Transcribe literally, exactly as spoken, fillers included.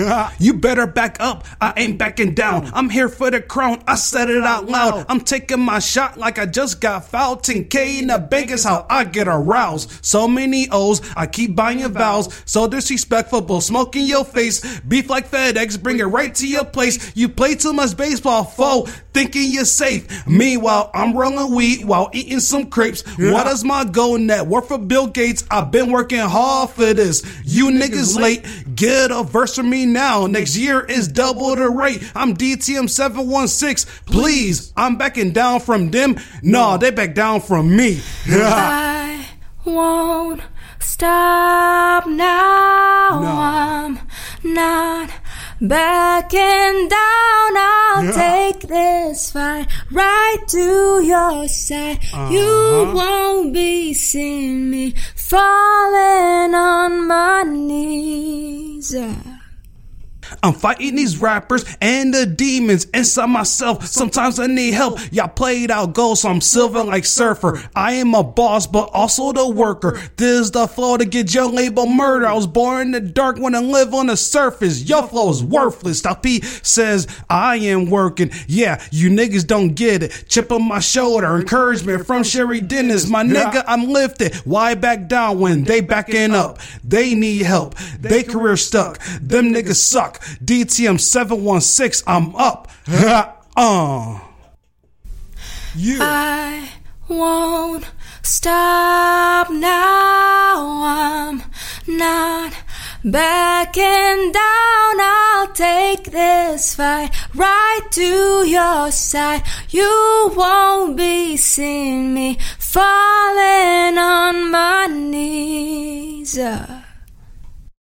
You better back up, I ain't backing down. I'm here for the crown, I said it out loud. I'm taking my shot like I just got fouled. ten K in the bank is how I get aroused. So many O's, I keep buying vows. So disrespectful, smoke in your face. Beef like FedEx, bring it right to your place. You play too much baseball, foe, thinking you're safe. Meanwhile, I'm rolling weed while eating some crepes. What is my goal net? Work for Bill Gates, I've been working hard for this. You niggas late, get a verse from me now. Next year is double the rate. I'm D T M seven one six. Please, I'm backing down from them. No, they back down from me. I won't stop now. No. I'm not backing down. I'll Yeah. take this fight right to your side. Uh-huh. You won't be seeing me falling on my knees. I'm fighting these rappers and the demons inside myself. Sometimes I need help. Y'all played out gold, so I'm silver like Surfer. I am a boss, but also the worker. This is the flow to get your label murder. I was born in the dark when I live on the surface. Your flow is worthless. Stop P says I am working. Yeah, you niggas don't get it. Chip on my shoulder. Encouragement from Sherry Dennis. My nigga, I'm lifted. Why back down when they backing up? They need help. They career stuck. Them niggas suck. D T M seven one six, I'm up. uh. You. I won't stop now. I'm not backing down. I'll take this fight right to your side. You won't be seeing me falling on my knees.